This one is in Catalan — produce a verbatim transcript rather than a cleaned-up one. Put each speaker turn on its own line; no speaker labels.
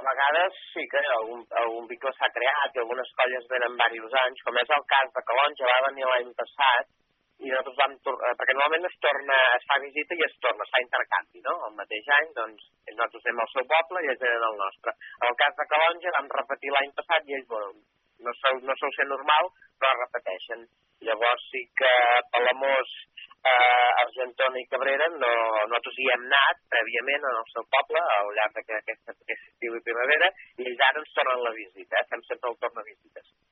vegades sí que algun, algun vincle s'ha creat i algunes colles venen diversos anys, com és el cas de Calonge, va venir l'any passat, i nosaltres vam tornar, perquè normalment es torna, es fa visita i es torna, es fa intercanvi, no? El mateix any, doncs, nosaltres anem al seu poble i ells venen al nostre. En el cas de Calonge vam repetir l'any passat i ells, bueno, no sol, no sol ser normal, però repeteixen. Llavors sí que Palamós, eh, Argentona i Cabrera, no, nosaltres hi hem anat prèviament en el seu poble, al llarg d'aquest estiu i primavera, i ells ara ens tornen la visita, eh? Fem sempre el torn a visites.